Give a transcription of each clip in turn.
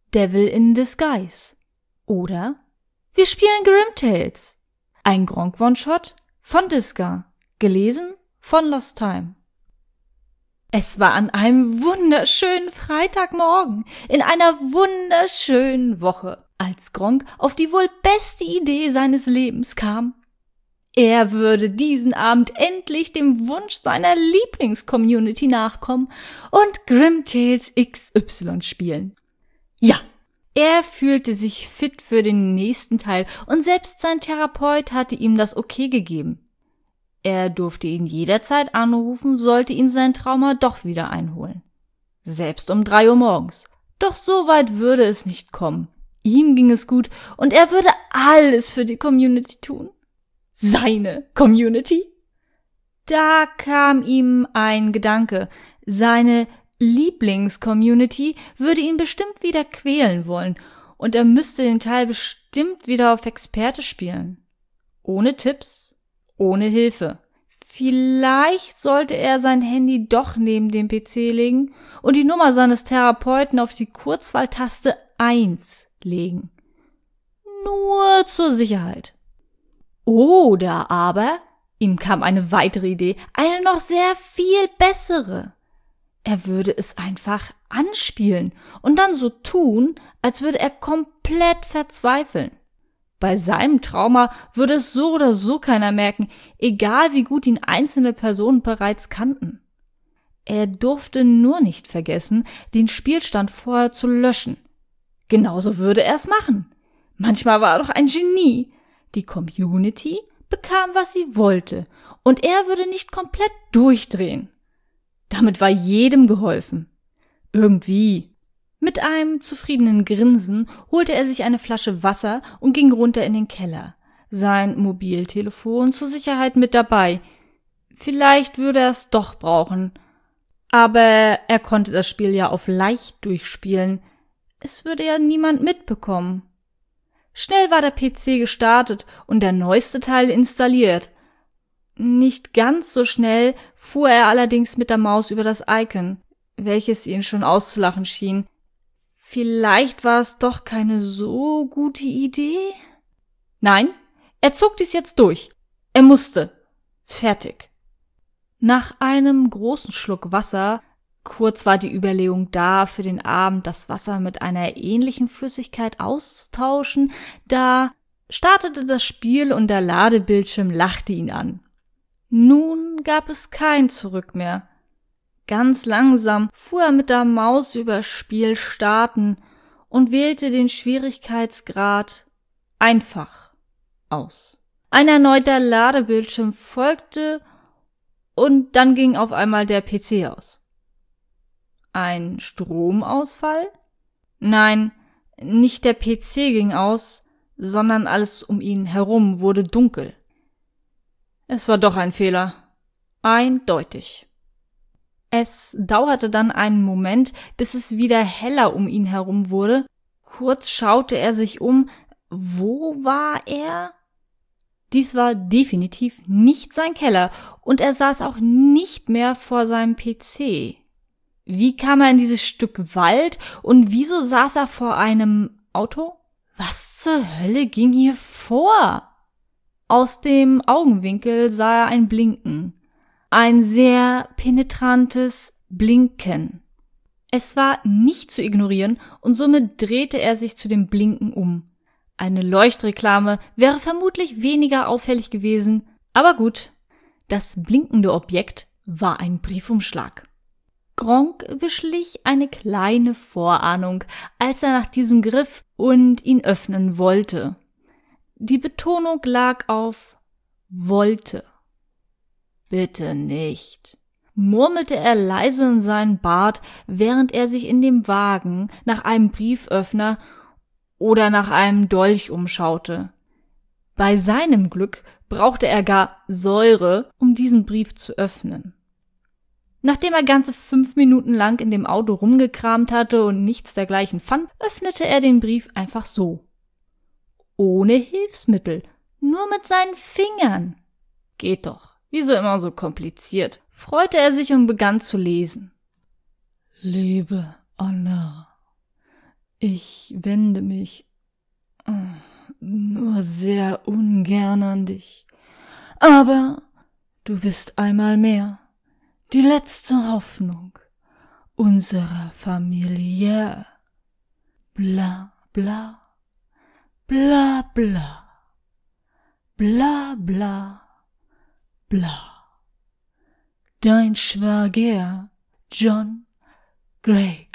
Devil in Disguise. Oder wir spielen Grim Tales. Ein Gronkh One-Shot von Disca. Gelesen von Lost Time. Es war an einem wunderschönen Freitagmorgen in einer wunderschönen Woche, als Gronkh auf die wohl beste Idee seines Lebens kam. Er würde diesen Abend endlich dem Wunsch seiner Lieblingscommunity nachkommen und Grim Tales XY spielen. Ja, er fühlte sich fit für den nächsten Teil und selbst sein Therapeut hatte ihm das Okay gegeben. Er durfte ihn jederzeit anrufen, sollte ihn sein Trauma doch wieder einholen. Selbst um 3 Uhr morgens. Doch so weit würde es nicht kommen. Ihm ging es gut und er würde alles für die Community tun. Seine Community? Da kam ihm ein Gedanke. Seine Lieblings-Community würde ihn bestimmt wieder quälen wollen und er müsste den Teil bestimmt wieder auf Experte spielen. Ohne Tipps, ohne Hilfe. Vielleicht sollte er sein Handy doch neben dem PC legen und die Nummer seines Therapeuten auf die Kurzwahltaste 1 legen. Nur zur Sicherheit. Oder aber, ihm kam eine weitere Idee, eine noch sehr viel bessere. Er würde es einfach anspielen und dann so tun, als würde er komplett verzweifeln. Bei seinem Trauma würde es so oder so keiner merken, egal wie gut ihn einzelne Personen bereits kannten. Er durfte nur nicht vergessen, den Spielstand vorher zu löschen. Genauso würde er es machen. Manchmal war er doch ein Genie. Die Community bekam, was sie wollte, und er würde nicht komplett durchdrehen. Damit war jedem geholfen. Irgendwie. Mit einem zufriedenen Grinsen holte er sich eine Flasche Wasser und ging runter in den Keller. Sein Mobiltelefon zur Sicherheit mit dabei. Vielleicht würde er es doch brauchen. Aber er konnte das Spiel ja auf leicht durchspielen. Es würde ja niemand mitbekommen. Schnell war der PC gestartet und der neueste Teil installiert. Nicht ganz so schnell fuhr er allerdings mit der Maus über das Icon, welches ihn schon auszulachen schien. Vielleicht war es doch keine so gute Idee? Nein, er zog dies jetzt durch. Er musste. Fertig. Nach einem großen Schluck Wasser, kurz war die Überlegung da, für den Abend das Wasser mit einer ähnlichen Flüssigkeit auszutauschen, da startete das Spiel und der Ladebildschirm lachte ihn an. Nun gab es kein Zurück mehr. Ganz langsam fuhr er mit der Maus über Spiel starten und wählte den Schwierigkeitsgrad einfach aus. Ein erneuter Ladebildschirm folgte und dann ging auf einmal der PC aus. Ein Stromausfall? Nein, nicht der PC ging aus, sondern alles um ihn herum wurde dunkel. Es war doch ein Fehler. Eindeutig. Es dauerte dann einen Moment, bis es wieder heller um ihn herum wurde. Kurz schaute er sich um. Wo war er? Dies war definitiv nicht sein Keller und er saß auch nicht mehr vor seinem PC. Wie kam er in dieses Stück Wald und wieso saß er vor einem Auto? Was zur Hölle ging hier vor? Aus dem Augenwinkel sah er ein Blinken. Ein sehr penetrantes Blinken. Es war nicht zu ignorieren und somit drehte er sich zu dem Blinken um. Eine Leuchtreklame wäre vermutlich weniger auffällig gewesen, aber gut. Das blinkende Objekt war ein Briefumschlag. Gronkh beschlich eine kleine Vorahnung, als er nach diesem griff und ihn öffnen wollte. Die Betonung lag auf wollte. Bitte nicht, murmelte er leise in seinen Bart, während er sich in dem Wagen nach einem Brieföffner oder nach einem Dolch umschaute. Bei seinem Glück brauchte er gar Säure, um diesen Brief zu öffnen. Nachdem er ganze 5 Minuten lang in dem Auto rumgekramt hatte und nichts dergleichen fand, öffnete er den Brief einfach so. Ohne Hilfsmittel, nur mit seinen Fingern. Geht doch, wieso immer so kompliziert? Freute er sich und begann zu lesen. Liebe Anna, Ich wende mich nur sehr ungern an dich. Aber du bist einmal mehr die letzte Hoffnung unserer Familie. Bla, bla, bla, bla, bla, bla, bla. Dein Schwager, John Grey.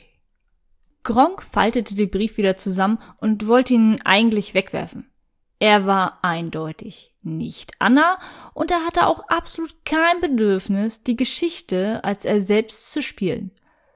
Gronk faltete den Brief wieder zusammen und wollte ihn eigentlich wegwerfen. Er war eindeutig nicht Anna und er hatte auch absolut kein Bedürfnis, die Geschichte als er selbst zu spielen.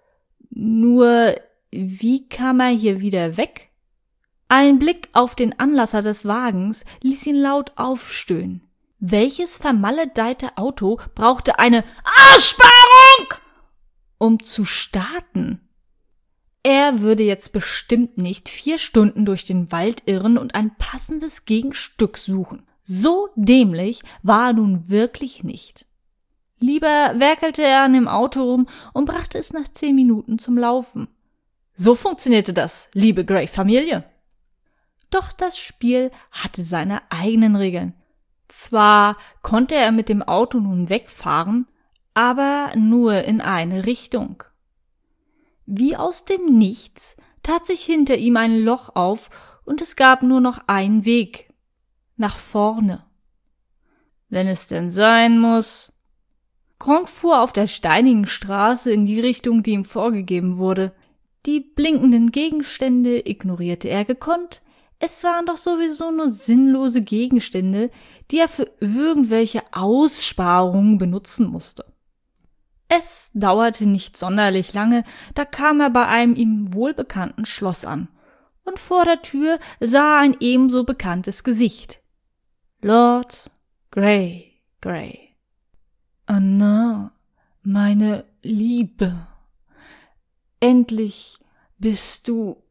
Nur, wie kam er hier wieder weg? Ein Blick auf den Anlasser des Wagens ließ ihn laut aufstöhnen. Welches vermaledeite Auto brauchte eine Aussparung, um zu starten? Er würde jetzt bestimmt nicht 4 Stunden durch den Wald irren und ein passendes Gegenstück suchen. So dämlich war er nun wirklich nicht. Lieber werkelte er an dem Auto rum und brachte es nach 10 Minuten zum Laufen. So funktionierte das, liebe Grey-Familie. Doch das Spiel hatte seine eigenen Regeln. Zwar konnte er mit dem Auto nun wegfahren, aber nur in eine Richtung. Wie aus dem Nichts tat sich hinter ihm ein Loch auf und es gab nur noch einen Weg. Nach vorne. Wenn es denn sein muss. Gronk fuhr auf der steinigen Straße in die Richtung, die ihm vorgegeben wurde. Die blinkenden Gegenstände ignorierte er gekonnt. Es waren doch sowieso nur sinnlose Gegenstände, die er für irgendwelche Aussparungen benutzen musste. Es dauerte nicht sonderlich lange, da kam er bei einem ihm wohlbekannten Schloss an. Und vor der Tür sah er ein ebenso bekanntes Gesicht. Lord Grey. Anna, meine Liebe, endlich bist du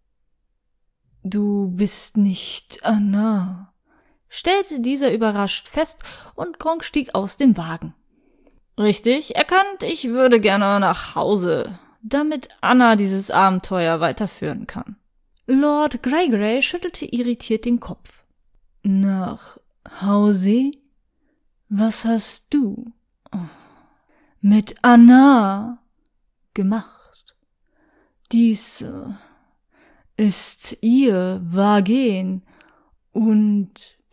bist nicht Anna, stellte dieser überrascht fest und Gronk stieg aus dem Wagen. Richtig erkannt, ich würde gerne nach Hause, damit Anna dieses Abenteuer weiterführen kann. Lord Grey schüttelte irritiert den Kopf. Nach Hause? Was hast du mit Anna gemacht? Dies ist ihr Wagen und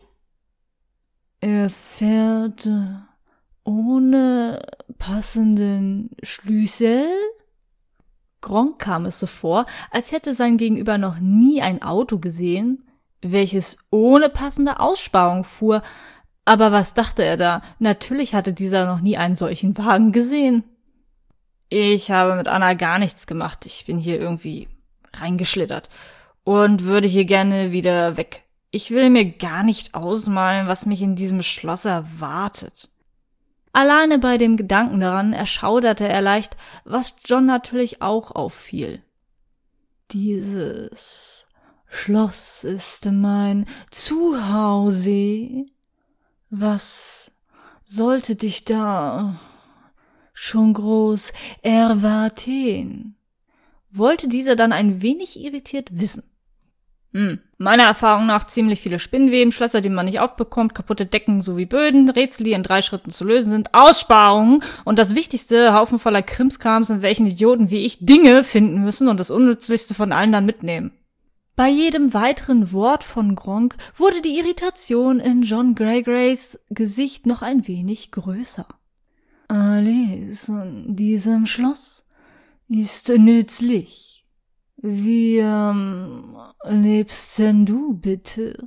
er fährt ohne passenden Schlüssel? Gronk kam es so vor, als hätte sein Gegenüber noch nie ein Auto gesehen, welches ohne passende Aussparung fuhr. Aber was dachte er da? Natürlich hatte dieser noch nie einen solchen Wagen gesehen. Ich habe mit Anna gar nichts gemacht. Ich bin hier irgendwie reingeschlittert und würde hier gerne wieder weg. Ich will mir gar nicht ausmalen, was mich in diesem Schloss erwartet. Alleine bei dem Gedanken daran erschauderte er leicht, was John natürlich auch auffiel. Dieses Schloss ist mein Zuhause. Was sollte dich da schon groß erwarten? Wollte dieser dann ein wenig irritiert wissen. Meiner Erfahrung nach ziemlich viele Spinnweben, Schlösser, die man nicht aufbekommt, kaputte Decken sowie Böden, Rätsel, die in 3 Schritten zu lösen sind, Aussparungen und das Wichtigste, Haufen voller Krimskrams, in welchen Idioten wie ich Dinge finden müssen und das Unnützlichste von allen dann mitnehmen. Bei jedem weiteren Wort von Gronk wurde die Irritation in John Greys Gesicht noch ein wenig größer. Alles in diesem Schloss ist nützlich. Wie lebst denn du bitte?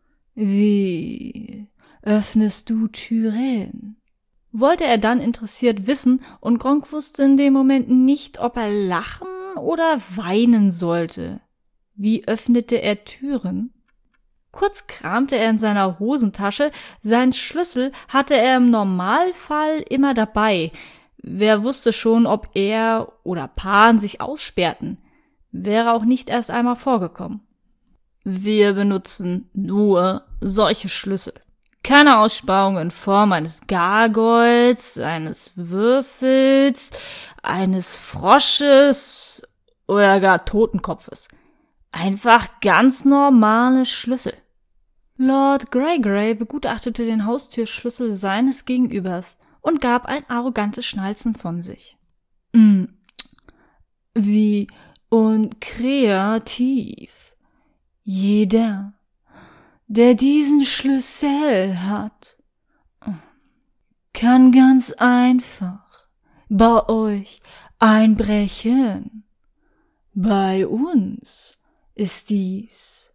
Wie öffnest du Türen? Wollte er dann interessiert wissen, und Gronk wusste in dem Moment nicht, ob er lachen oder weinen sollte. Wie öffnete er Türen? Kurz kramte er in seiner Hosentasche, seinen Schlüssel hatte er im Normalfall immer dabei. Wer wusste schon, ob er oder Pan sich aussperrten? Wäre auch nicht erst einmal vorgekommen. Wir benutzen nur solche Schlüssel. Keine Aussparung in Form eines Gargoyles, eines Würfels, eines Frosches oder gar Totenkopfes. Einfach ganz normale Schlüssel. Lord Greygrey begutachtete den Haustürschlüssel seines Gegenübers und gab ein arrogantes Schnalzen von sich. Wie unkreativ. Jeder, der diesen Schlüssel hat, kann ganz einfach bei euch einbrechen. Bei uns ist dies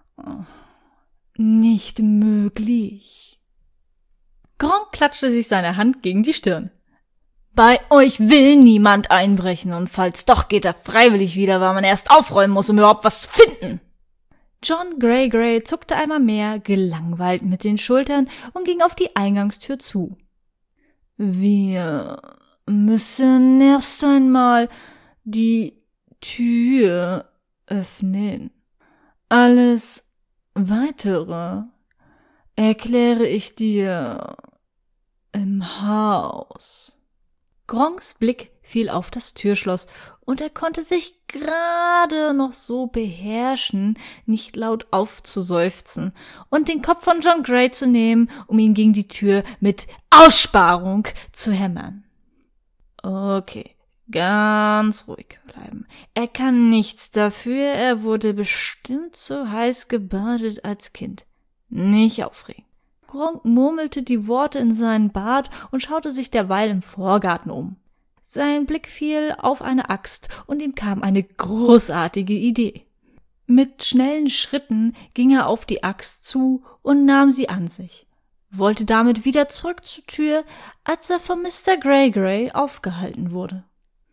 nicht möglich. Gronk klatschte sich seine Hand gegen die Stirn. Bei euch will niemand einbrechen und falls doch, geht er freiwillig wieder, weil man erst aufräumen muss, um überhaupt was zu finden. John Greygrey zuckte einmal mehr gelangweilt mit den Schultern und ging auf die Eingangstür zu. Wir müssen erst einmal die Tür öffnen. Alles Weitere erkläre ich dir im Haus. Gronks Blick fiel auf das Türschloss und er konnte sich gerade noch so beherrschen, nicht laut aufzuseufzen und den Kopf von John Grey zu nehmen, um ihn gegen die Tür mit Aussparung zu hämmern. Okay, ganz ruhig bleiben. Er kann nichts dafür, er wurde bestimmt so heiß gebadet als Kind. Nicht aufregen. Gronk murmelte die Worte in seinen Bart und schaute sich derweil im Vorgarten um. Sein Blick fiel auf eine Axt und ihm kam eine großartige Idee. Mit schnellen Schritten ging er auf die Axt zu und nahm sie an sich, wollte damit wieder zurück zur Tür, als er von Mr. Greygrey aufgehalten wurde.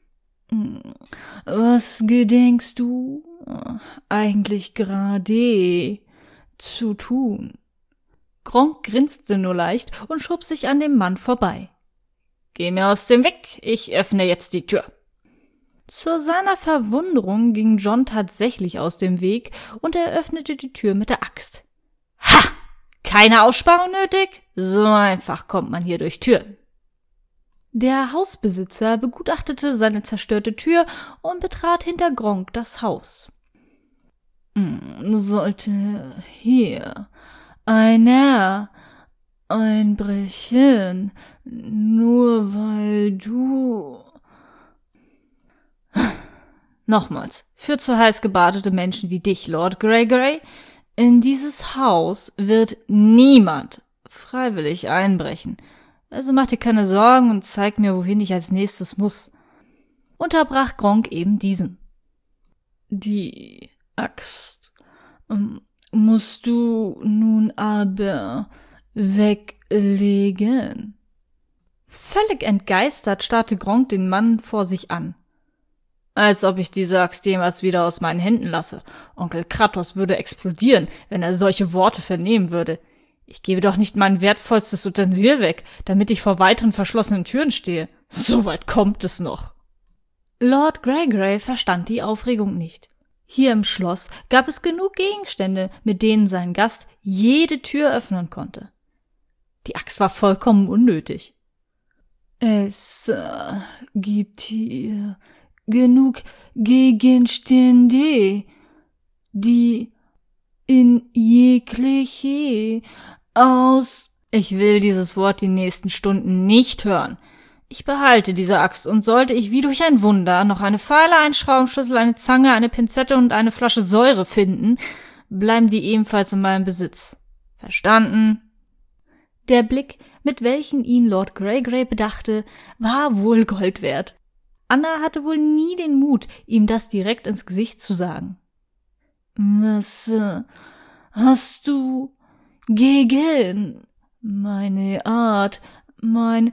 Was gedenkst du eigentlich gerade zu tun? Gronk grinste nur leicht und schob sich an dem Mann vorbei. Geh mir aus dem Weg, ich öffne jetzt die Tür. Zu seiner Verwunderung ging John tatsächlich aus dem Weg und er öffnete die Tür mit der Axt. Ha! Keine Aussparung nötig? So einfach kommt man hier durch Türen. Der Hausbesitzer begutachtete seine zerstörte Tür und betrat hinter Gronk das Haus. Sollte hier einer einbrechen, nur weil du... Nochmals, für zu heiß gebadete Menschen wie dich, Lord Greygrey, in dieses Haus wird niemand freiwillig einbrechen. Also mach dir keine Sorgen und zeig mir, wohin ich als nächstes muss. Unterbrach Gronk eben diesen. Die Axt musst du nun aber weglegen. Völlig entgeistert starrte Gronk den Mann vor sich an. Als ob ich diese Axt jemals wieder aus meinen Händen lasse. Onkel Kratos würde explodieren, wenn er solche Worte vernehmen würde. Ich gebe doch nicht mein wertvollstes Utensil weg, damit ich vor weiteren verschlossenen Türen stehe. So weit kommt es noch. Lord Greygrey verstand die Aufregung nicht. Hier im Schloss gab es genug Gegenstände, mit denen sein Gast jede Tür öffnen konnte. Die Axt war vollkommen unnötig. Es gibt hier genug Gegenstände, die in jegliche aus... Ich will dieses Wort die nächsten Stunden nicht hören. Ich behalte diese Axt und sollte ich wie durch ein Wunder noch eine Feile, einen Schraubenschlüssel, eine Zange, eine Pinzette und eine Flasche Säure finden, bleiben die ebenfalls in meinem Besitz. Verstanden? Der Blick, mit welchem ihn Lord Greygrey bedachte, war wohl Gold wert. Anna hatte wohl nie den Mut, ihm das direkt ins Gesicht zu sagen. Was hast du gegen meine Art, mein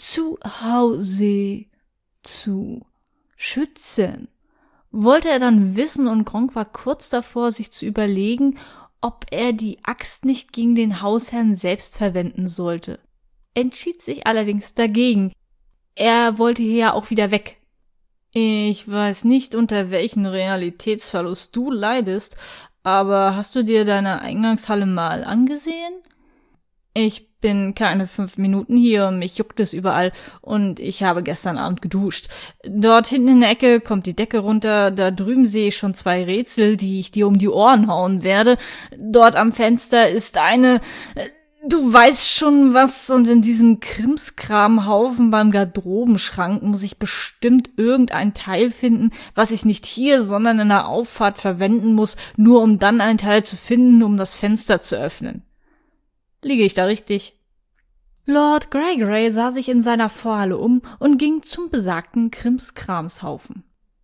Zuhause zu schützen? Wollte er dann wissen und Gronk war kurz davor, sich zu überlegen, ob er die Axt nicht gegen den Hausherrn selbst verwenden sollte. Entschied sich allerdings dagegen. Er wollte hier ja auch wieder weg. Ich weiß nicht, unter welchen Realitätsverlust du leidest, aber hast du dir deine Eingangshalle mal angesehen? Ich bin keine 5 Minuten hier, mich juckt es überall und ich habe gestern Abend geduscht. Dort hinten in der Ecke kommt die Decke runter, da drüben sehe ich schon 2 Rätsel, die ich dir um die Ohren hauen werde. Dort am Fenster ist eine... Du weißt schon was, und in diesem Krimskramhaufen beim Garderobenschrank muss ich bestimmt irgendein Teil finden, was ich nicht hier, sondern in der Auffahrt verwenden muss, nur um dann ein Teil zu finden, um das Fenster zu öffnen. Liege ich da richtig? Lord Greygrey sah sich in seiner Vorhalle um und ging zum besagten Krimskramshaufen.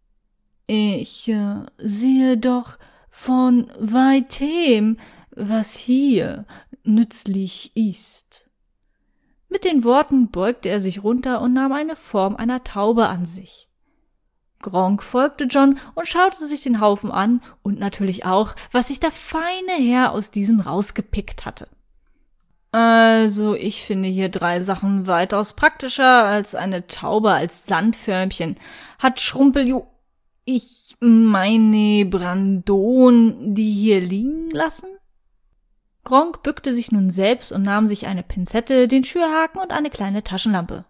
Ich sehe doch von weitem, was hier nützlich ist. Mit den Worten beugte er sich runter und nahm eine Form einer Taube an sich. Gronk folgte John und schaute sich den Haufen an und natürlich auch, was sich der feine Herr aus diesem rausgepickt hatte. Also, ich finde hier 3 Sachen weitaus praktischer als eine Taube als Sandförmchen. Hat ich meine Brandon die hier liegen lassen? Gronk bückte sich nun selbst und nahm sich eine Pinzette, den Schürhaken und eine kleine Taschenlampe.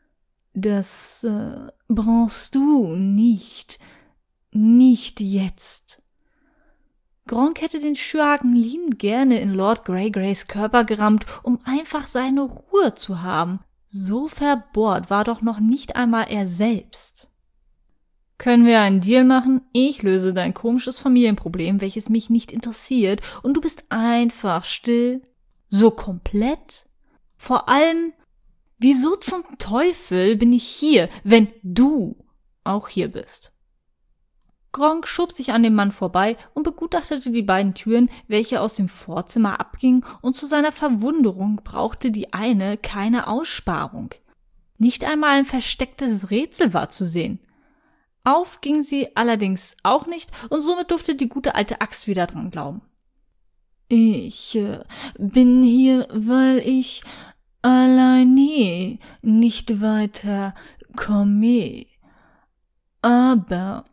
Das brauchst du nicht. Nicht jetzt. Gronk hätte den Schürhaken liebend gerne in Lord Greygrays Körper gerammt, um einfach seine Ruhe zu haben. So verbohrt war doch noch nicht einmal er selbst. Können wir einen Deal machen? Ich löse dein komisches Familienproblem, welches mich nicht interessiert, und du bist einfach still. So komplett? Vor allem, wieso zum Teufel bin ich hier, wenn du auch hier bist? Gronk schob sich an dem Mann vorbei und begutachtete die beiden Türen, welche aus dem Vorzimmer abgingen, und zu seiner Verwunderung brauchte die eine keine Aussparung. Nicht einmal ein verstecktes Rätsel war zu sehen. Auf ging sie allerdings auch nicht, und somit durfte die gute alte Axt wieder dran glauben. Ich bin hier, weil ich alleine nicht weiter komme. Aber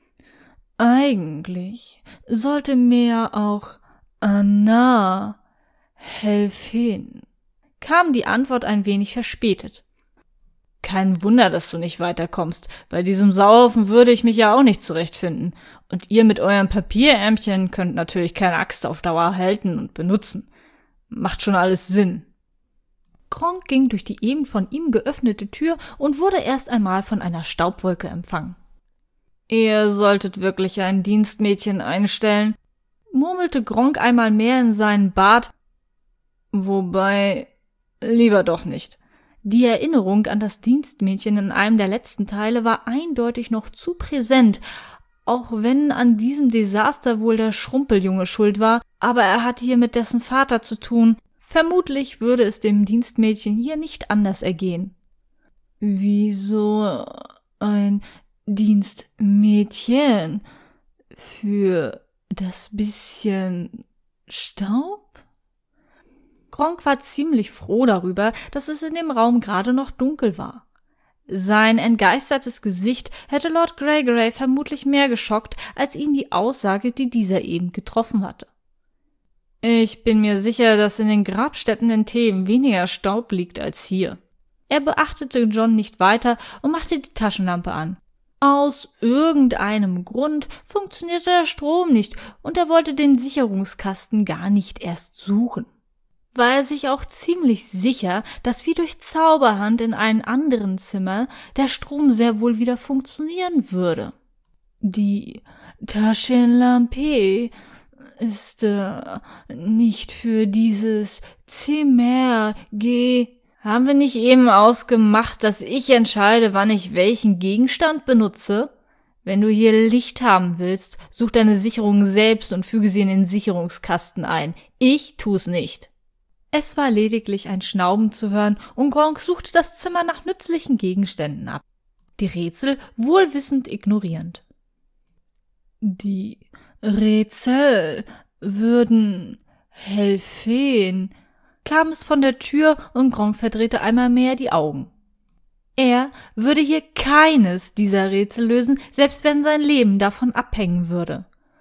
eigentlich sollte mir auch Anna helfen, kam die Antwort ein wenig verspätet. Kein Wunder, dass du nicht weiterkommst. Bei diesem Sauhaufen würde ich mich ja auch nicht zurechtfinden. Und ihr mit eurem Papierärmchen könnt natürlich keine Axt auf Dauer halten und benutzen. Macht schon alles Sinn. Gronk ging durch die eben von ihm geöffnete Tür und wurde erst einmal von einer Staubwolke empfangen. Ihr solltet wirklich ein Dienstmädchen einstellen, murmelte Gronk einmal mehr in seinen Bart. Wobei, lieber doch nicht. Die Erinnerung an das Dienstmädchen in einem der letzten Teile war eindeutig noch zu präsent, auch wenn an diesem Desaster wohl der Schrumpeljunge schuld war, aber er hatte hier mit dessen Vater zu tun. Vermutlich würde es dem Dienstmädchen hier nicht anders ergehen. Wieso ein Dienstmädchen für das bisschen Staub? Gronk war ziemlich froh darüber, dass es in dem Raum gerade noch dunkel war. Sein entgeistertes Gesicht hätte Lord Greygrey vermutlich mehr geschockt, als ihn die Aussage, die dieser eben getroffen hatte. Ich bin mir sicher, dass in den Grabstätten in Theben weniger Staub liegt als hier. Er beachtete John nicht weiter und machte die Taschenlampe an. Aus irgendeinem Grund funktionierte der Strom nicht und er wollte den Sicherungskasten gar nicht erst suchen. War er sich auch ziemlich sicher, dass wie durch Zauberhand in einem anderen Zimmer der Strom sehr wohl wieder funktionieren würde. Die Taschenlampe ist nicht für dieses Zimmer Haben wir nicht eben ausgemacht, dass ich entscheide, wann ich welchen Gegenstand benutze? Wenn du hier Licht haben willst, such deine Sicherung selbst und füge sie in den Sicherungskasten ein. Ich tu's nicht. Es war lediglich ein Schnauben zu hören und Gronk suchte das Zimmer nach nützlichen Gegenständen ab, die Rätsel wohlwissend ignorierend. Die Rätsel würden helfen, kam es von der Tür und Gronk verdrehte einmal mehr die Augen. Er würde hier keines dieser Rätsel lösen, selbst wenn sein Leben davon abhängen würde.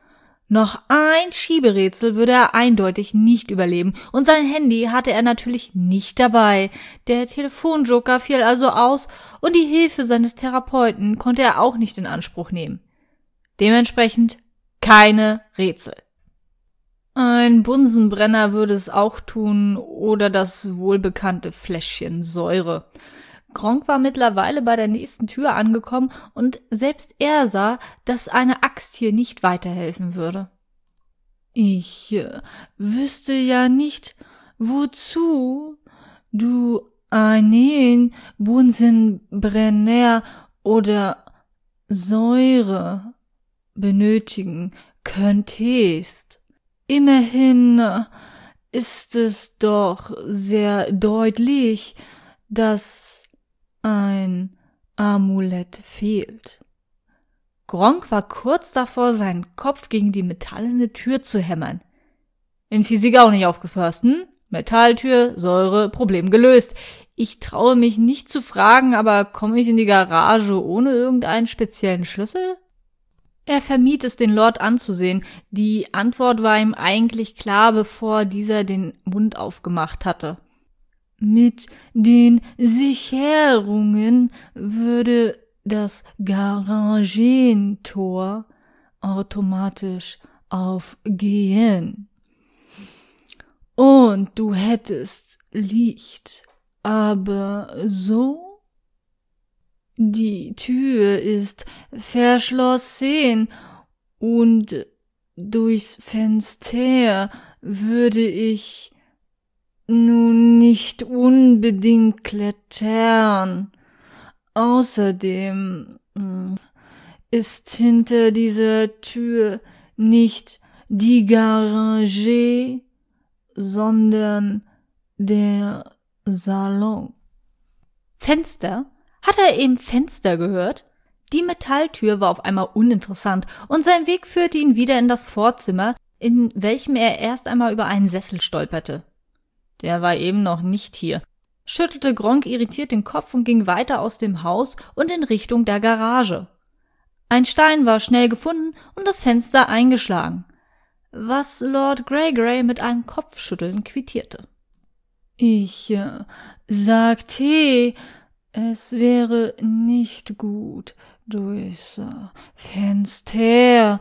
Noch ein Schieberätsel würde er eindeutig nicht überleben und sein Handy hatte er natürlich nicht dabei. Der Telefonjoker fiel also aus und die Hilfe seines Therapeuten konnte er auch nicht in Anspruch nehmen. Dementsprechend keine Rätsel. Ein Bunsenbrenner würde es auch tun oder das wohlbekannte Fläschchen Säure. Gronkh war mittlerweile bei der nächsten Tür angekommen und selbst er sah, dass eine Axt hier nicht weiterhelfen würde. Ich wüsste ja nicht, wozu du einen Bunsenbrenner oder Säure benötigen könntest. Immerhin ist es doch sehr deutlich, dass ein Amulett fehlt. Gronkh war kurz davor, seinen Kopf gegen die metallene Tür zu hämmern. In Physik auch nicht aufgepasst, hm? Metalltür, Säure, Problem gelöst. Ich traue mich nicht zu fragen, aber komme ich in die Garage ohne irgendeinen speziellen Schlüssel? Er vermied es, den Lord anzusehen. Die Antwort war ihm eigentlich klar, bevor dieser den Mund aufgemacht hatte. Mit den Sicherungen würde das Garagentor automatisch aufgehen. Und du hättest Licht. Aber so? Die Tür ist verschlossen und durchs Fenster würde ich nun nicht unbedingt klettern. Außerdem ist hinter dieser Tür nicht die Garage, sondern der Salon. Fenster? Hat er eben Fenster gehört? Die Metalltür war auf einmal uninteressant und sein Weg führte ihn wieder in das Vorzimmer, in welchem er erst einmal über einen Sessel stolperte. Der war eben noch nicht hier. Schüttelte Gronkh irritiert den Kopf und ging weiter aus dem Haus und in Richtung der Garage. Ein Stein war schnell gefunden und das Fenster eingeschlagen, was Lord Greygrey mit einem Kopfschütteln quittierte. Ich sagte, es wäre nicht gut, durchs Fenster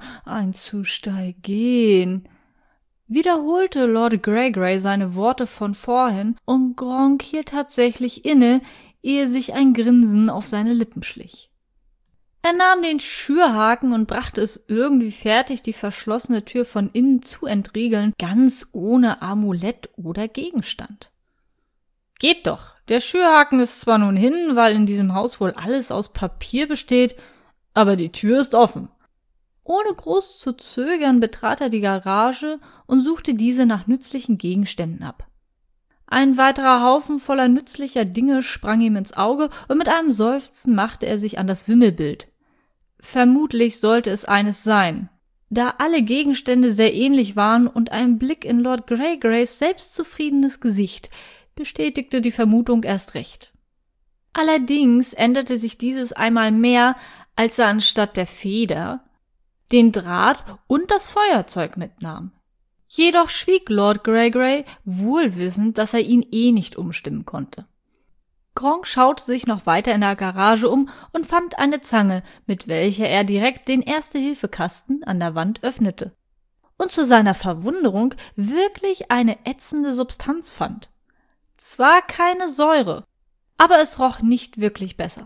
einzusteigen, wiederholte Lord Greygrey seine Worte von vorhin und Gronkh hielt tatsächlich inne, ehe sich ein Grinsen auf seine Lippen schlich. Er nahm den Schürhaken und brachte es irgendwie fertig, die verschlossene Tür von innen zu entriegeln, ganz ohne Amulett oder Gegenstand. Geht doch, der Schürhaken ist zwar nun hin, weil in diesem Haus wohl alles aus Papier besteht, aber die Tür ist offen. Ohne groß zu zögern betrat er die Garage und suchte diese nach nützlichen Gegenständen ab. Ein weiterer Haufen voller nützlicher Dinge sprang ihm ins Auge und mit einem Seufzen machte er sich an das Wimmelbild. Vermutlich sollte es eines sein. Da alle Gegenstände sehr ähnlich waren und ein Blick in Lord Greygreys selbstzufriedenes Gesicht bestätigte die Vermutung erst recht. Allerdings änderte sich dieses einmal mehr, als er anstatt der Feder den Draht und das Feuerzeug mitnahm. Jedoch schwieg Lord Greygrey, wohlwissend, dass er ihn nicht umstimmen konnte. Gronkh schaute sich noch weiter in der Garage um und fand eine Zange, mit welcher er direkt den Erste-Hilfe-Kasten an der Wand öffnete. Und zu seiner Verwunderung wirklich eine ätzende Substanz fand. Zwar keine Säure, aber es roch nicht wirklich besser.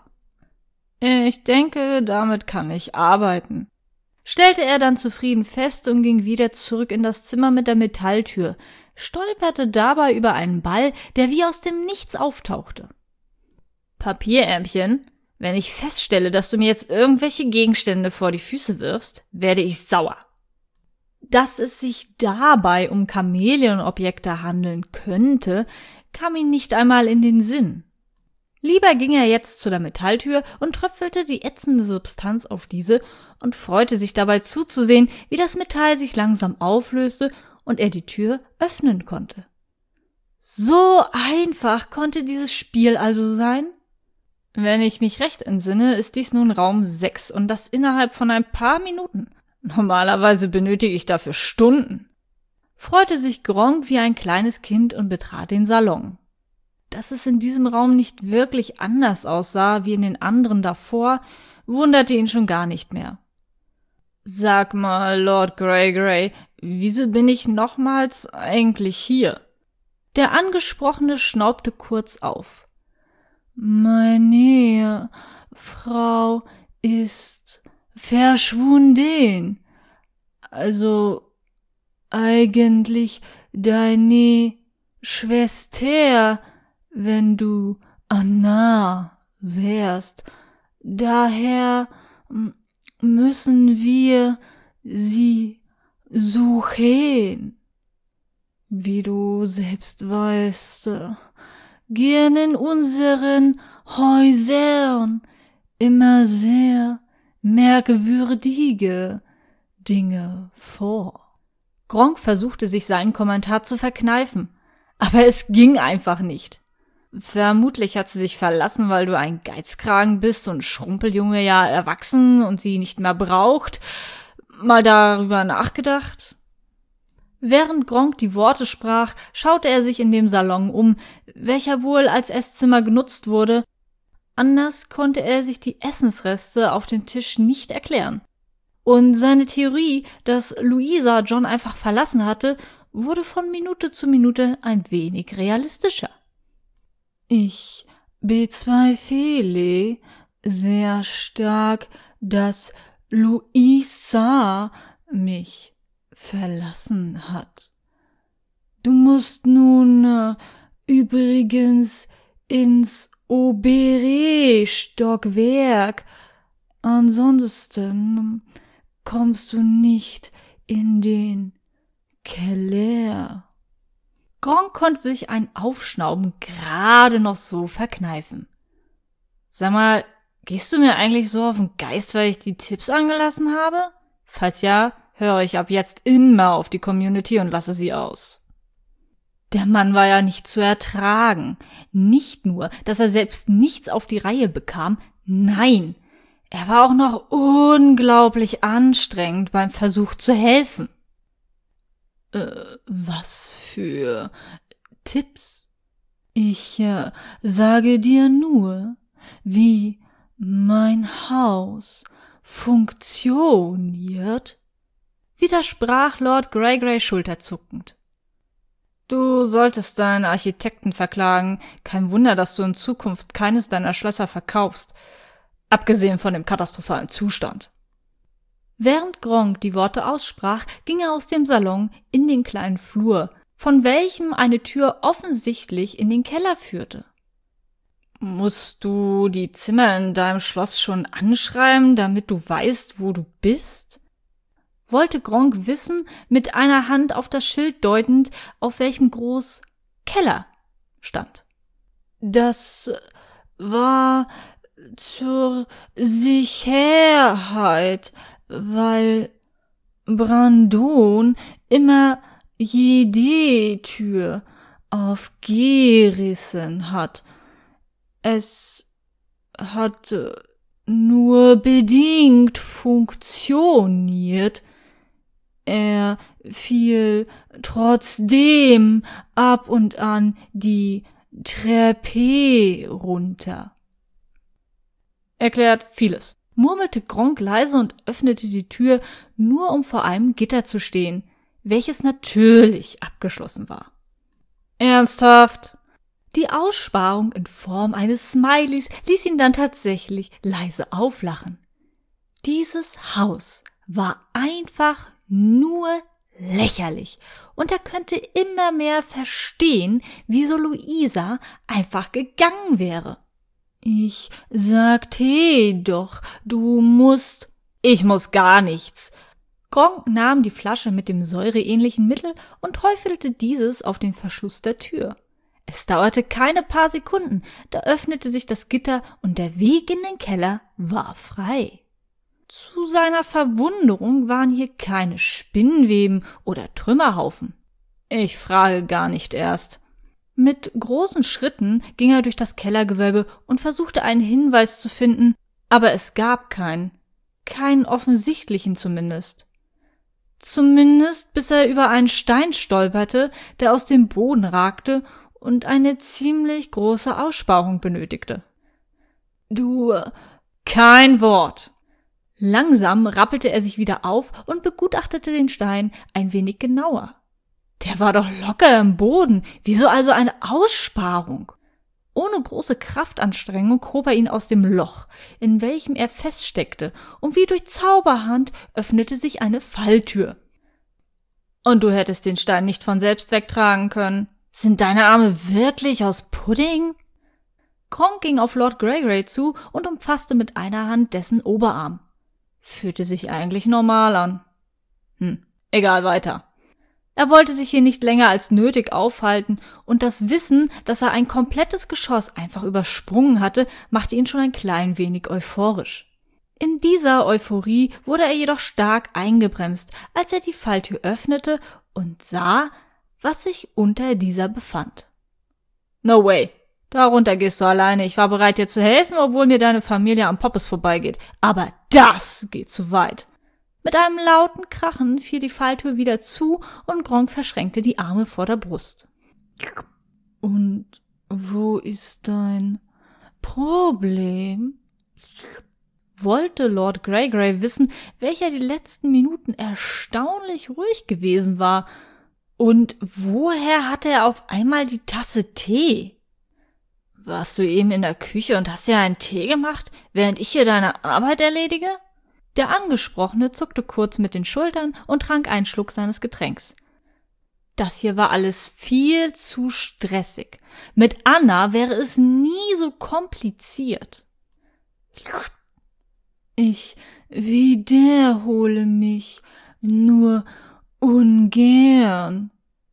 Ich denke, damit kann ich arbeiten, stellte er dann zufrieden fest und ging wieder zurück in das Zimmer mit der Metalltür, stolperte dabei über einen Ball, der wie aus dem Nichts auftauchte. Papierärmchen, wenn ich feststelle, dass du mir jetzt irgendwelche Gegenstände vor die Füße wirfst, werde ich sauer. Dass es sich dabei um Chamäleonobjekte handeln könnte, kam ihm nicht einmal in den Sinn. Lieber ging er jetzt zu der Metalltür und tröpfelte die ätzende Substanz auf diese und freute sich dabei zuzusehen, wie das Metall sich langsam auflöste und er die Tür öffnen konnte. So einfach konnte dieses Spiel also sein? Wenn ich mich recht entsinne, ist dies nun Raum 6 und das innerhalb von ein paar Minuten. Normalerweise benötige ich dafür Stunden. Freute sich Gronk wie ein kleines Kind und betrat den Salon. Dass es in diesem Raum nicht wirklich anders aussah wie in den anderen davor, wunderte ihn schon gar nicht mehr. Sag mal, Lord Greygrey, wieso bin ich nochmals eigentlich hier? Der Angesprochene schnaubte kurz auf. Meine Frau ist verschwunden. Also eigentlich deine Schwester, wenn du Anna wärst. Daher müssen wir sie suchen. Wie du selbst weißt, gehen in unseren Häusern immer sehr merkwürdige Dinge vor. Gronk versuchte sich seinen Kommentar zu verkneifen, aber es ging einfach nicht. Vermutlich hat sie sich verlassen, weil du ein Geizkragen bist und Schrumpeljunge ja erwachsen und sie nicht mehr braucht. Mal darüber nachgedacht? Während Gronk die Worte sprach, schaute er sich in dem Salon um, welcher wohl als Esszimmer genutzt wurde. Anders konnte er sich die Essensreste auf dem Tisch nicht erklären. Und seine Theorie, dass Louisa John einfach verlassen hatte, wurde von Minute zu Minute ein wenig realistischer. Ich bezweifle sehr stark, dass Louisa mich verlassen hat. Du musst nun übrigens ins obere Stockwerk, ansonsten kommst du nicht in den Keller. Gronk konnte sich ein Aufschnauben gerade noch so verkneifen. Sag mal, gehst du mir eigentlich so auf den Geist, weil ich die Tipps angelassen habe? Falls ja, höre ich ab jetzt immer auf die Community und lasse sie aus. Der Mann war ja nicht zu ertragen. Nicht nur, dass er selbst nichts auf die Reihe bekam, nein, er war auch noch unglaublich anstrengend beim Versuch zu helfen. Was für Tipps? Ich sage dir nur, wie mein Haus funktioniert, widersprach Lord Greygrey schulterzuckend. Du solltest deinen Architekten verklagen. Kein Wunder, dass du in Zukunft keines deiner Schlösser verkaufst. Abgesehen von dem katastrophalen Zustand. Während Gronk die Worte aussprach, ging er aus dem Salon in den kleinen Flur, von welchem eine Tür offensichtlich in den Keller führte. Musst du die Zimmer in deinem Schloss schon anschreiben, damit du weißt, wo du bist? Wollte Gronk wissen, mit einer Hand auf das Schild deutend, auf welchem groß Keller stand. Das war zur Sicherheit, weil Brandon immer jede Tür aufgerissen hat. Es hat nur bedingt funktioniert. Er fiel trotzdem ab und an die Treppe runter. Erklärt vieles, murmelte Gronk leise und öffnete die Tür, nur um vor einem Gitter zu stehen, welches natürlich abgeschlossen war. Ernsthaft? Die Aussparung in Form eines Smileys ließ ihn dann tatsächlich leise auflachen. Dieses Haus war einfach nur lächerlich und er könnte immer mehr verstehen, wieso Louisa einfach gegangen wäre. Ich sagte doch, du musst... Ich muss gar nichts. Gronk nahm die Flasche mit dem säureähnlichen Mittel und träufelte dieses auf den Verschluss der Tür. Es dauerte keine paar Sekunden, da öffnete sich das Gitter und der Weg in den Keller war frei. Zu seiner Verwunderung waren hier keine Spinnweben oder Trümmerhaufen. Ich frage gar nicht erst. Mit großen Schritten ging er durch das Kellergewölbe und versuchte einen Hinweis zu finden, aber es gab keinen. Keinen offensichtlichen zumindest. Zumindest bis er über einen Stein stolperte, der aus dem Boden ragte und eine ziemlich große Aussparung benötigte. »Du, kein Wort!« Langsam rappelte er sich wieder auf und begutachtete den Stein ein wenig genauer. Der war doch locker im Boden, wieso also eine Aussparung? Ohne große Kraftanstrengung hob er ihn aus dem Loch, in welchem er feststeckte, und wie durch Zauberhand öffnete sich eine Falltür. Und du hättest den Stein nicht von selbst wegtragen können. Sind deine Arme wirklich aus Pudding? Gronk ging auf Lord Greygrey zu und umfasste mit einer Hand dessen Oberarm. Fühlte sich eigentlich normal an. Egal, weiter. Er wollte sich hier nicht länger als nötig aufhalten, und das Wissen, dass er ein komplettes Geschoss einfach übersprungen hatte, machte ihn schon ein klein wenig euphorisch. In dieser Euphorie wurde er jedoch stark eingebremst, als er die Falltür öffnete und sah, was sich unter dieser befand. No way, darunter gehst du alleine. Ich war bereit, dir zu helfen, obwohl mir deine Familie am Poppes vorbeigeht. Aber das geht zu weit. Mit einem lauten Krachen fiel die Falltür wieder zu und Gronk verschränkte die Arme vor der Brust. Und wo ist dein Problem? Wollte Lord Greygrey wissen, welcher die letzten Minuten erstaunlich ruhig gewesen war. Und woher hatte er auf einmal die Tasse Tee? Warst du eben in der Küche und hast dir einen Tee gemacht, während ich hier deine Arbeit erledige? Der Angesprochene zuckte kurz mit den Schultern und trank einen Schluck seines Getränks. Das hier war alles viel zu stressig. Mit Anna wäre es nie so kompliziert. Ich wiederhole mich nur ungern.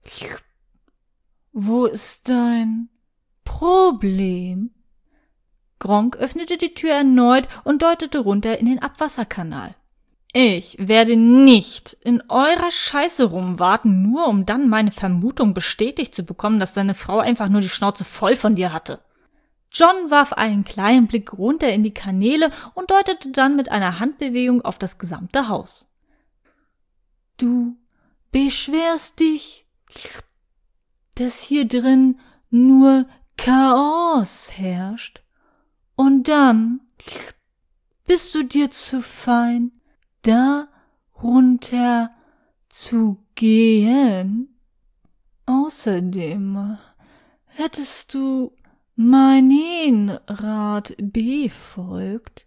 Wo ist dein Problem? Gronk öffnete die Tür erneut und deutete runter in den Abwasserkanal. Ich werde nicht in eurer Scheiße rumwarten, nur um dann meine Vermutung bestätigt zu bekommen, dass deine Frau einfach nur die Schnauze voll von dir hatte. John warf einen kleinen Blick runter in die Kanäle und deutete dann mit einer Handbewegung auf das gesamte Haus. Du beschwerst dich, dass hier drin nur Chaos herrscht. Und dann bist du dir zu fein, da runter zu gehen. Außerdem hättest du meinen Rat befolgt,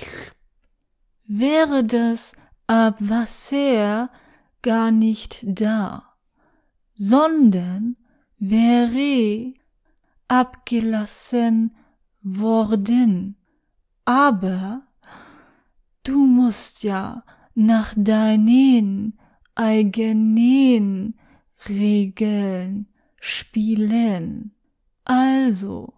wäre das Abwasser gar nicht da, sondern wäre abgelassen worden. Aber du musst ja nach deinen eigenen Regeln spielen. Also,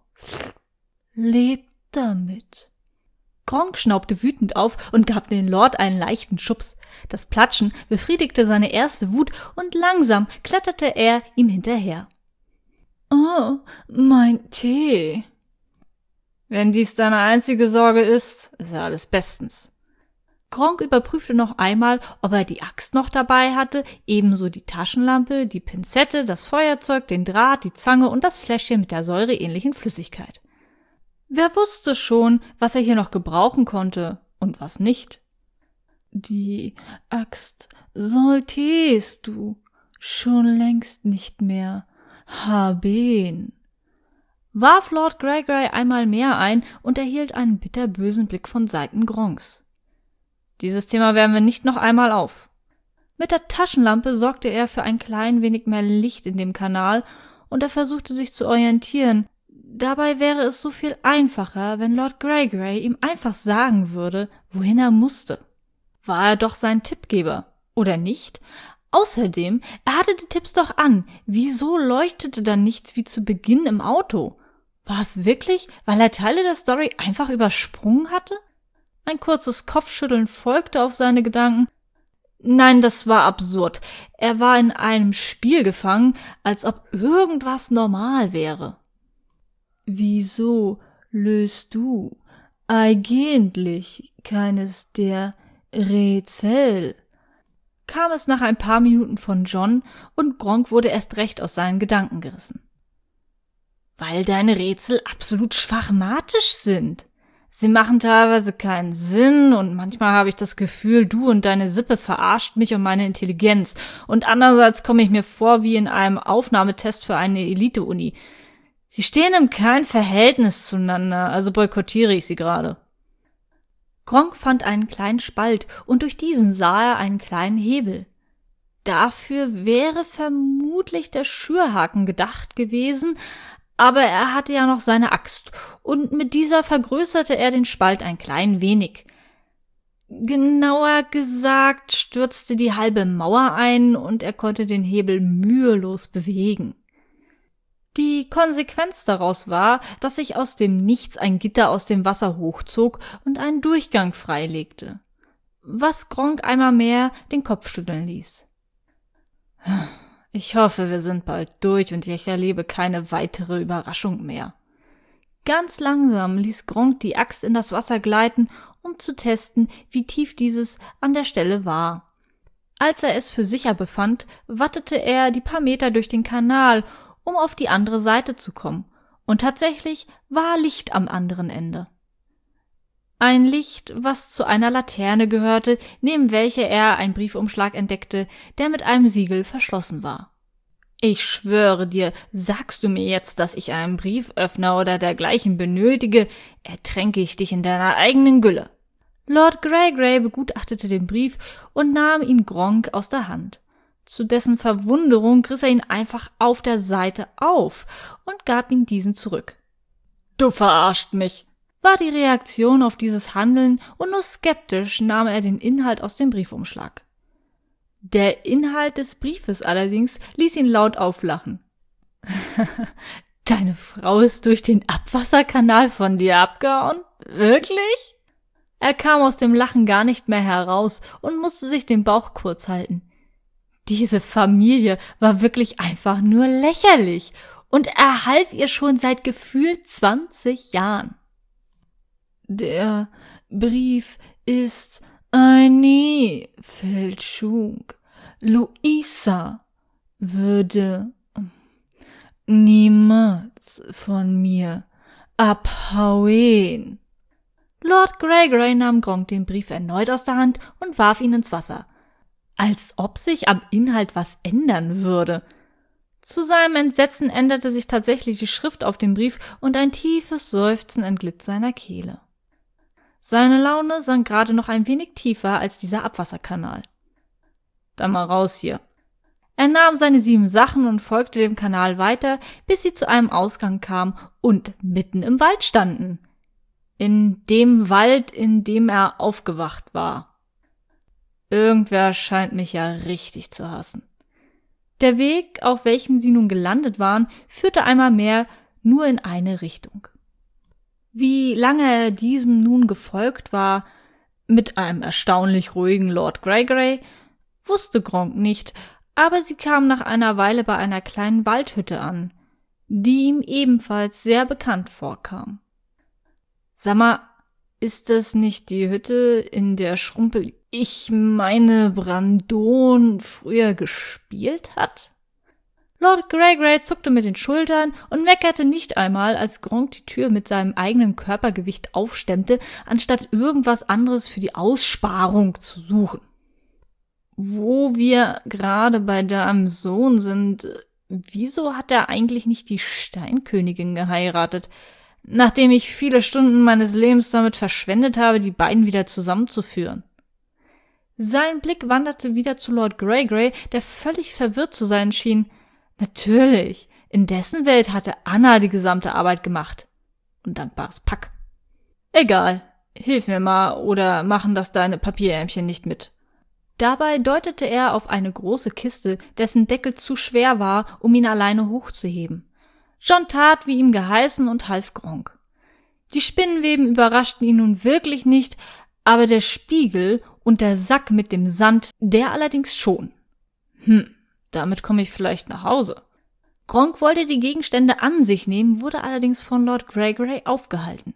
lebt damit. Gronk schnaubte wütend auf und gab den Lord einen leichten Schubs. Das Platschen befriedigte seine erste Wut und langsam kletterte er ihm hinterher. Oh, mein Tee. Wenn dies deine einzige Sorge ist ja alles bestens. Gronk überprüfte noch einmal, ob er die Axt noch dabei hatte, ebenso die Taschenlampe, die Pinzette, das Feuerzeug, den Draht, die Zange und das Fläschchen mit der säureähnlichen Flüssigkeit. Wer wusste schon, was er hier noch gebrauchen konnte und was nicht? Die Axt solltest du schon längst nicht mehr haben, warf Lord Greygrey einmal mehr ein und erhielt einen bitterbösen Blick von Seiten Gronks. Dieses Thema wärmen wir nicht noch einmal auf. Mit der Taschenlampe sorgte er für ein klein wenig mehr Licht in dem Kanal und er versuchte sich zu orientieren. Dabei wäre es so viel einfacher, wenn Lord Greygrey ihm einfach sagen würde, wohin er musste. War er doch sein Tippgeber, oder nicht? Außerdem, er hatte die Tipps doch an. Wieso leuchtete dann nichts wie zu Beginn im Auto? War es wirklich, weil er Teile der Story einfach übersprungen hatte? Ein kurzes Kopfschütteln folgte auf seine Gedanken. Nein, das war absurd. Er war in einem Spiel gefangen, als ob irgendwas normal wäre. Wieso löst du eigentlich keines der Rätsel? kam es nach ein paar Minuten von John und Gronk wurde erst recht aus seinen Gedanken gerissen. Weil deine Rätsel absolut schwachmatisch sind. Sie machen teilweise keinen Sinn und manchmal habe ich das Gefühl, du und deine Sippe verarscht mich und meine Intelligenz. Und andererseits komme ich mir vor wie in einem Aufnahmetest für eine Elite-Uni. Sie stehen in keinem Verhältnis zueinander, also boykottiere ich sie gerade. Gronk fand einen kleinen Spalt und durch diesen sah er einen kleinen Hebel. Dafür wäre vermutlich der Schürhaken gedacht gewesen, aber er hatte ja noch seine Axt und mit dieser vergrößerte er den Spalt ein klein wenig. Genauer gesagt stürzte die halbe Mauer ein und er konnte den Hebel mühelos bewegen. Die Konsequenz daraus war, dass sich aus dem Nichts ein Gitter aus dem Wasser hochzog und einen Durchgang freilegte, was Gronk einmal mehr den Kopf schütteln ließ. Ich hoffe, wir sind bald durch und ich erlebe keine weitere Überraschung mehr. Ganz langsam ließ Gronk die Axt in das Wasser gleiten, um zu testen, wie tief dieses an der Stelle war. Als er es für sicher befand, wattete er die paar Meter durch den Kanal, um auf die andere Seite zu kommen. Und tatsächlich war Licht am anderen Ende. Ein Licht, was zu einer Laterne gehörte, neben welcher er einen Briefumschlag entdeckte, der mit einem Siegel verschlossen war. Ich schwöre dir, sagst du mir jetzt, dass ich einen Brieföffner oder dergleichen benötige, ertränke ich dich in deiner eigenen Gülle. Lord Greygrey begutachtete den Brief und nahm ihn Gronk aus der Hand. Zu dessen Verwunderung riss er ihn einfach auf der Seite auf und gab ihm diesen zurück. »Du verarscht mich«, war die Reaktion auf dieses Handeln und nur skeptisch nahm er den Inhalt aus dem Briefumschlag. Der Inhalt des Briefes allerdings ließ ihn laut auflachen. »Deine Frau ist durch den Abwasserkanal von dir abgehauen? Wirklich?« Er kam aus dem Lachen gar nicht mehr heraus und musste sich den Bauch kurz halten. Diese Familie war wirklich einfach nur lächerlich und er half ihr schon seit gefühlt 20 Jahren. Der Brief ist eine Fälschung. Luisa würde niemals von mir abhauen. Lord Greygrey nahm Gronk den Brief erneut aus der Hand und warf ihn ins Wasser. Als ob sich am Inhalt was ändern würde. Zu seinem Entsetzen änderte sich tatsächlich die Schrift auf dem Brief und ein tiefes Seufzen entglitt seiner Kehle. Seine Laune sank gerade noch ein wenig tiefer als dieser Abwasserkanal. Dann mal raus hier. Er nahm seine 7 Sachen und folgte dem Kanal weiter, bis sie zu einem Ausgang kamen und mitten im Wald standen. In dem Wald, in dem er aufgewacht war. Irgendwer scheint mich ja richtig zu hassen. Der Weg, auf welchem sie nun gelandet waren, führte einmal mehr nur in eine Richtung. Wie lange er diesem nun gefolgt war, mit einem erstaunlich ruhigen Lord Greygrey, wusste Gronk nicht, aber sie kamen nach einer Weile bei einer kleinen Waldhütte an, die ihm ebenfalls sehr bekannt vorkam. Sag mal, ist das nicht die Hütte, in der ich meine Brandon früher gespielt hat? Lord Greygrey zuckte mit den Schultern und meckerte nicht einmal, als Gronk die Tür mit seinem eigenen Körpergewicht aufstemmte, anstatt irgendwas anderes für die Aussparung zu suchen. Wo wir gerade bei deinem Sohn sind, wieso hat er eigentlich nicht die Steinkönigin geheiratet, nachdem ich viele Stunden meines Lebens damit verschwendet habe, die beiden wieder zusammenzuführen? Sein Blick wanderte wieder zu Lord Greygrey, der völlig verwirrt zu sein schien. Natürlich, in dessen Welt hatte Anna die gesamte Arbeit gemacht. Undankbares Pack. Egal, hilf mir mal oder machen das deine Papierärmchen nicht mit. Dabei deutete er auf eine große Kiste, dessen Deckel zu schwer war, um ihn alleine hochzuheben. John tat, wie ihm geheißen, und half Gronk. Die Spinnenweben überraschten ihn nun wirklich nicht, aber der Spiegel und der Sack mit dem Sand, der allerdings schon. Damit komme ich vielleicht nach Hause. Gronk wollte die Gegenstände an sich nehmen, wurde allerdings von Lord Greygrey aufgehalten.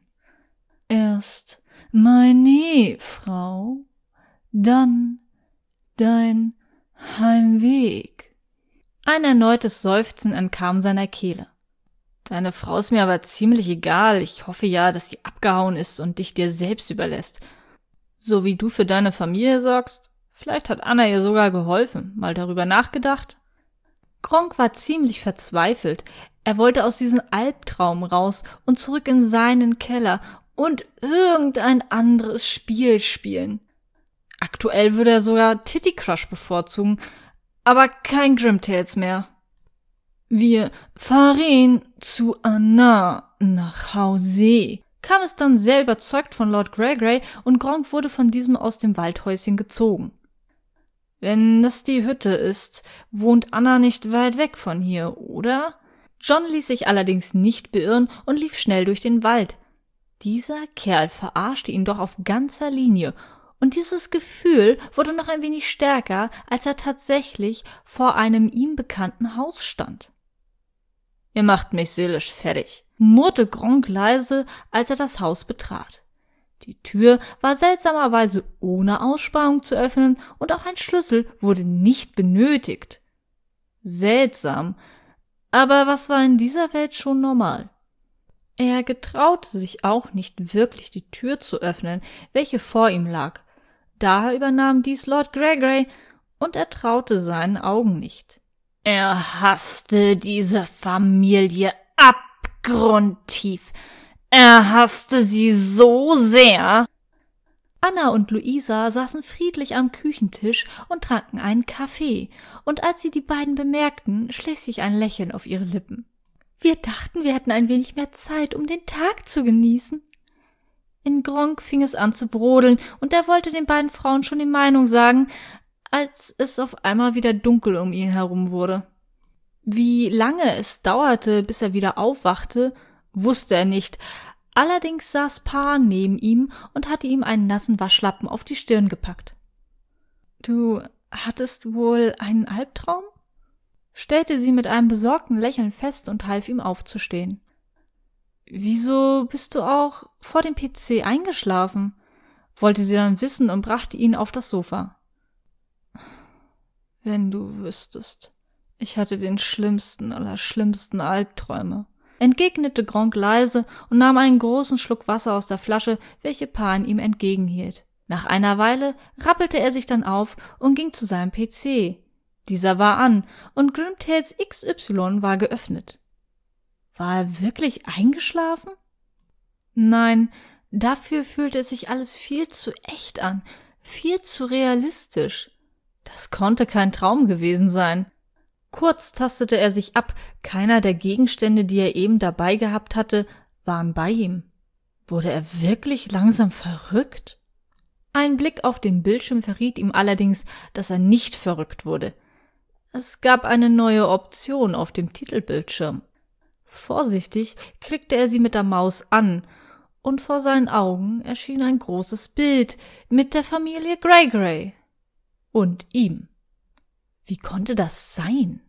Erst meine Frau, dann dein Heimweg. Ein erneutes Seufzen entkam seiner Kehle. Deine Frau ist mir aber ziemlich egal. Ich hoffe ja, dass sie abgehauen ist und dich dir selbst überlässt. So wie du für deine Familie sorgst. Vielleicht hat Anna ihr sogar geholfen. Mal darüber nachgedacht? Gronkh war ziemlich verzweifelt. Er wollte aus diesem Albtraum raus und zurück in seinen Keller und irgendein anderes Spiel spielen. Aktuell würde er sogar Titty Crush bevorzugen, aber kein Grimtails mehr. Wir fahren zu Anna nach Hause, kam es dann sehr überzeugt von Lord Greygrey und Gronkh wurde von diesem aus dem Waldhäuschen gezogen. Wenn das die Hütte ist, wohnt Anna nicht weit weg von hier, oder? John ließ sich allerdings nicht beirren und lief schnell durch den Wald. Dieser Kerl verarschte ihn doch auf ganzer Linie, und dieses Gefühl wurde noch ein wenig stärker, als er tatsächlich vor einem ihm bekannten Haus stand. »Ihr macht mich seelisch fertig«, murrte Gronkh leise, als er das Haus betrat. Die Tür war seltsamerweise ohne Aussparung zu öffnen und auch ein Schlüssel wurde nicht benötigt. Seltsam, aber was war in dieser Welt schon normal? Er getraute sich auch nicht wirklich, die Tür zu öffnen, welche vor ihm lag. Daher übernahm dies Lord Greygrey, und er traute seinen Augen nicht. Er hasste diese Familie abgrundtief. Er hasste sie so sehr. Anna und Luisa saßen friedlich am Küchentisch und tranken einen Kaffee, und als sie die beiden bemerkten, schlich sich ein Lächeln auf ihre Lippen. Wir dachten, wir hätten ein wenig mehr Zeit, um den Tag zu genießen. In Gronkh fing es an zu brodeln, und er wollte den beiden Frauen schon die Meinung sagen, als es auf einmal wieder dunkel um ihn herum wurde. Wie lange es dauerte, bis er wieder aufwachte, wusste er nicht. Allerdings saß Pan neben ihm und hatte ihm einen nassen Waschlappen auf die Stirn gepackt. »Du hattest wohl einen Albtraum?« stellte sie mit einem besorgten Lächeln fest und half ihm aufzustehen. »Wieso bist du auch vor dem PC eingeschlafen?« wollte sie dann wissen und brachte ihn auf das Sofa. »Wenn du wüsstest, ich hatte den schlimmsten aller schlimmsten Albträume«, entgegnete Gronkh leise und nahm einen großen Schluck Wasser aus der Flasche, welche Pan ihm entgegenhielt. Nach einer Weile rappelte er sich dann auf und ging zu seinem PC. Dieser war an und Grimtails XY war geöffnet. War er wirklich eingeschlafen? Nein, dafür fühlte es sich alles viel zu echt an, viel zu realistisch. Das konnte kein Traum gewesen sein. Kurz tastete er sich ab, keiner der Gegenstände, die er eben dabei gehabt hatte, waren bei ihm. Wurde er wirklich langsam verrückt? Ein Blick auf den Bildschirm verriet ihm allerdings, dass er nicht verrückt wurde. Es gab eine neue Option auf dem Titelbildschirm. Vorsichtig klickte er sie mit der Maus an, und vor seinen Augen erschien ein großes Bild mit der Familie Greygrey. Und ihm. Wie konnte das sein?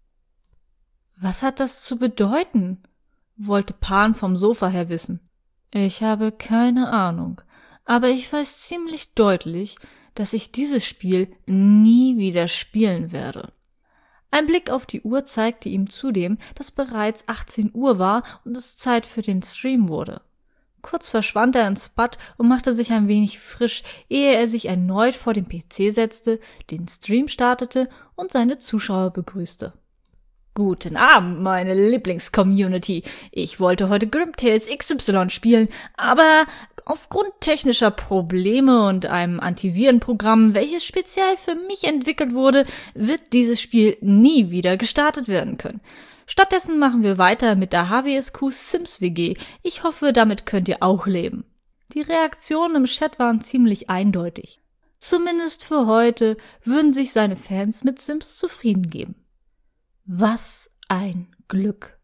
Was hat das zu bedeuten? Wollte Pan vom Sofa her wissen. Ich habe keine Ahnung, aber ich weiß ziemlich deutlich, dass ich dieses Spiel nie wieder spielen werde. Ein Blick auf die Uhr zeigte ihm zudem, dass bereits 18 Uhr war und es Zeit für den Stream wurde. Kurz verschwand er ins Bad und machte sich ein wenig frisch, ehe er sich erneut vor den PC setzte, den Stream startete und seine Zuschauer begrüßte. Guten Abend, meine Lieblings-Community. Ich wollte heute Grimtails XY spielen, aber aufgrund technischer Probleme und einem Antivirenprogramm, welches speziell für mich entwickelt wurde, wird dieses Spiel nie wieder gestartet werden können. Stattdessen machen wir weiter mit der HWSQ Sims WG. Ich hoffe, damit könnt ihr auch leben. Die Reaktionen im Chat waren ziemlich eindeutig. Zumindest für heute würden sich seine Fans mit Sims zufrieden geben. Was ein Glück!